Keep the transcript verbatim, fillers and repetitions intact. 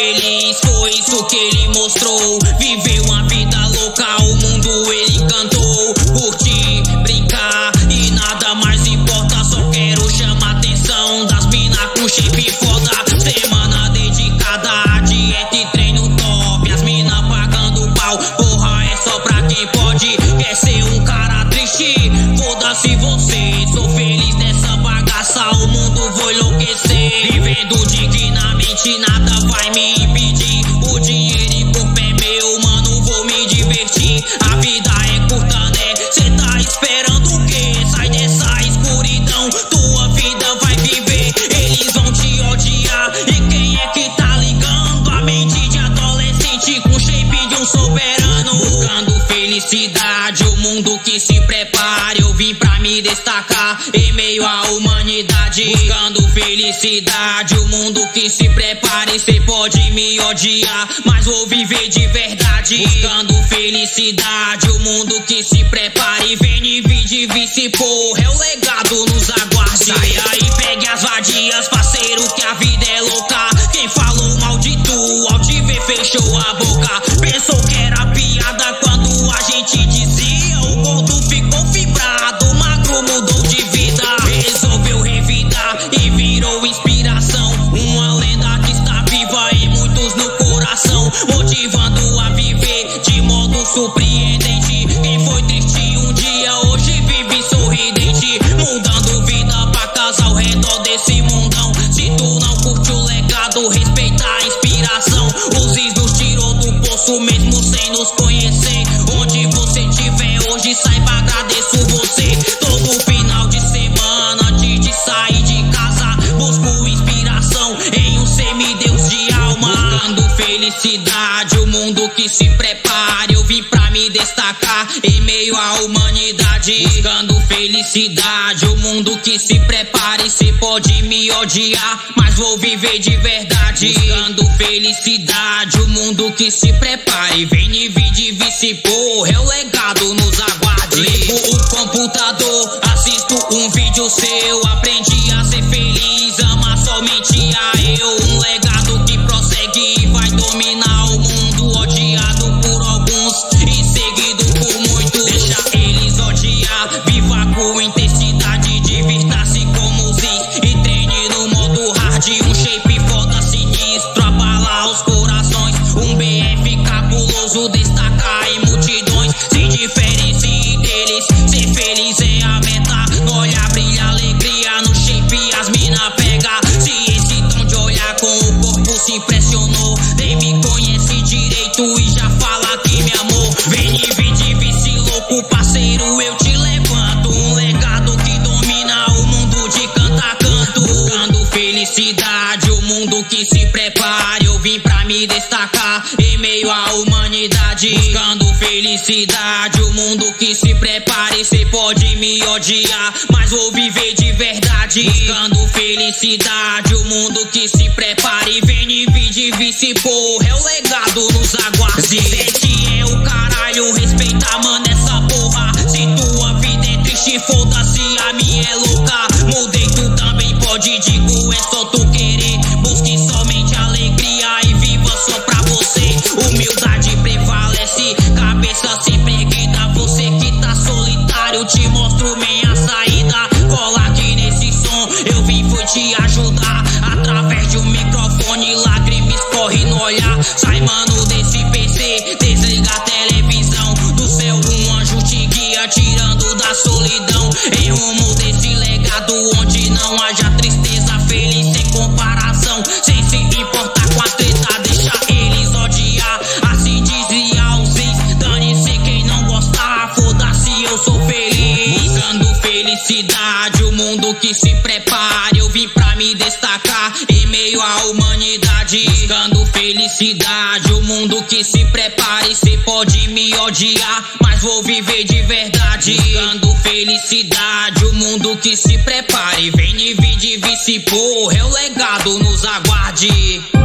feliz, foi isso que ele mostrou. Viveu uma vida louca, o mundo ele encantou. Curtir, brincar e nada mais importa. Só quero chamar a atenção das mina com shape foda. Semana dedicada a dieta e treino top. As mina pagando pau, porra, é só pra quem pode. Quer ser um cara triste? Foda-se você. Sou feliz nessa bagaça, o mundo vou enlouquecer. Vivendo dignamente, nada vai me impedir. O dinheiro e corpo é meu, mano, vou me divertir. A vida é curta, né? Cê tá esperando o quê? Sai dessa escuridão, tua vida vai viver. Eles vão te odiar. E quem é que tá ligando? A mente de adolescente com shape de um soberano. Buscando felicidade, o mundo que se prepare. Eu vim pra me destacar em meio à humanidade. Buscando felicidade, o mundo que se prepare. Cê pode me odiar, mas vou viver de verdade. Buscando felicidade, o mundo que se prepare. Vem e vide vice, porra, é o legado, nos aguarde. Sai aí, pegue as vadias, parceiro, que a vida é louca. Quem falou mal de tu, ao te ver fechou a boca. Pensou que era piada quando a gente dizia. O gordo ficou fibrado, o magro mudou de vida. Resolveu revidar e virou inspiração. Uma lenda que está viva em muitos no coração, motivando a viver de modo surpreendente. Quem foi triste um dia, hoje vive sorridente. Mudando vida pra casa ao redor desse mundão. Se tu não curte o legado, respeita a inspiração. O Ziz nos tirou do poço mesmo sem nos conhecer. Onde você estiver hoje, saiba, agradeço você. Todo final de semana, antes de sair de casa, busco inspiração em um semideus de alma. Buscando felicidade, o mundo que se prepare. Eu vim pra me destacar em meio à humanidade. Buscando felicidade, o mundo que se prepare. Cê pode me odiar, mas vou viver de verdade. Buscando felicidade, o mundo que se prepare. Vem e vide vice, porra, é o legado, nos aguarde. Ligo o computador, assisto um vídeo seu. Aprendi a ser feliz, ama somente a eu. Um legado que prossegue e vai dominar o mundo. Odiado por alguns e seguido por muitos. Deixa eles odiar, viva com intensidade. Divirta-se como Ziz e treine no modo hard. Um shape foda sinistro, abala os corações. Um B F cabuloso, destaca em multidões. Se diferencie deles, ser feliz é a meta. No olhar brilha alegria, no shape as mina pega. Se esse tom de olhar com o corpo se impressionou, nem me conhece direito e já fala que me amou. Vem e vide vice louco, parceiro, eu te levanto. Um legado que domina o mundo de canto a canto. Buscando felicidade, o mundo que se prepare. Eu vim pra me destacar em meio à humanidade. Buscando felicidade, o mundo que se prepare. Cê pode me odiar, mas vou viver de verdade. Buscando felicidade, o mundo que se prepare. Vem e vide vice, porra, é o legado, nos aguarde. Sete é o caralho, respeita, mano, essa porra. Se tua vida é triste, foda-se, a minha é louca. Mudei, tu também pode, digo, é só tu querer. Busque somente alegria e viva só pra você. Humildade prevalece, cabeça sempre erguida. Você que tá solitário, te mostro minha saída. Cola aqui nesse som, eu vim foi te ajudar. Através de um microfone, lágrimas escorre no olhar. Sai, mano, desse P C, desliga a televisão. Do céu um anjo te guia, tirando da solidão. Em rumo desse legado, onde não haja tristeza. Feliz sem comparação, sem se importar com a treta. Deixa eles odiar, assim dizia o Ziz. Dane-se quem não gostar, foda-se, eu sou feliz. Buscando felicidade, o mundo que se prepare. Eu vim pra me destacar em meio à humanidade. Buscando felicidade, o mundo que se prepare. Cê pode me odiar, mas vou viver de verdade. Buscando felicidade, o mundo que se prepare. Vem e vide vice, porra, é o legado, nos aguarde.